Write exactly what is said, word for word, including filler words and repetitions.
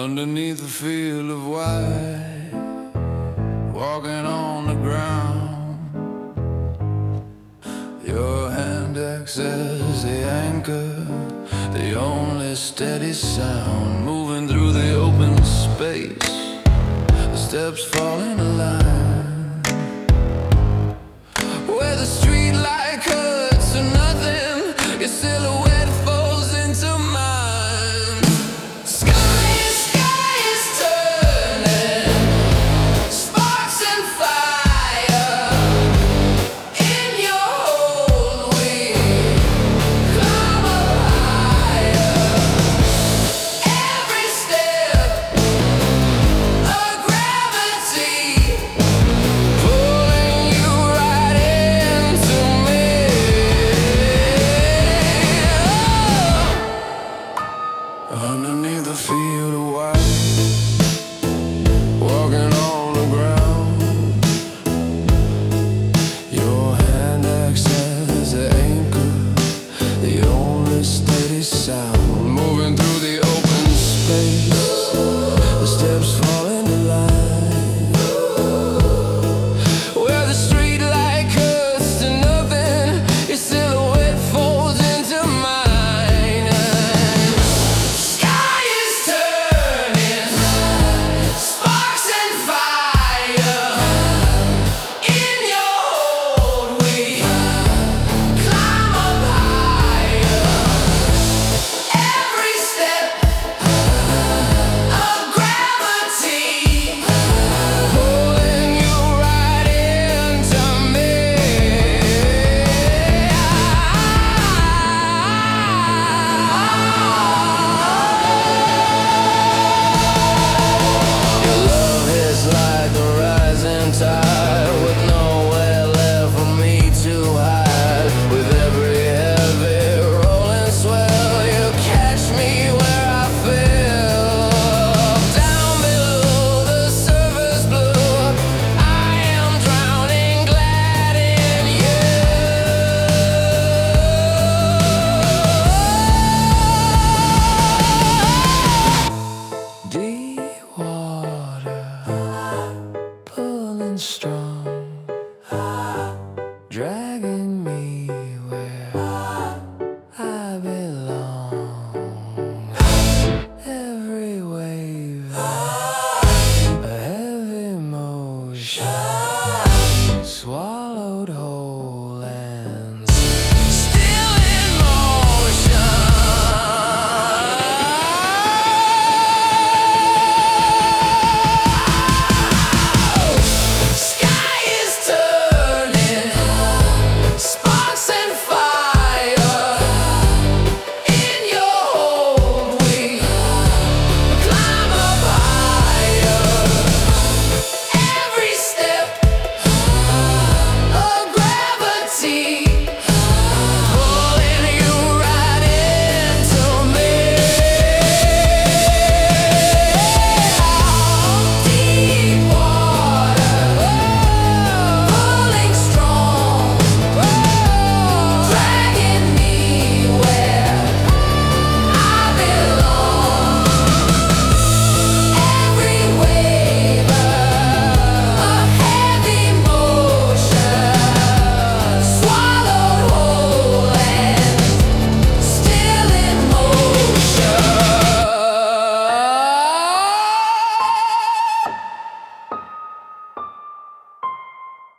underneath a field of white, walking on the ground. Your hand acts as the anchor, the only steady sound, moving through the open space, the steps fall in a line, where the street light cuts to nothing, your silhouette falls into mine. Sky is, sky is turning, sparks and fire. In your hold we climb up higher. Every step of gravity pulling you right into me. Oh. Underneath the field of white, walking on the ground. Your hand acts as the anchor, the only steady sound, moving through the open space,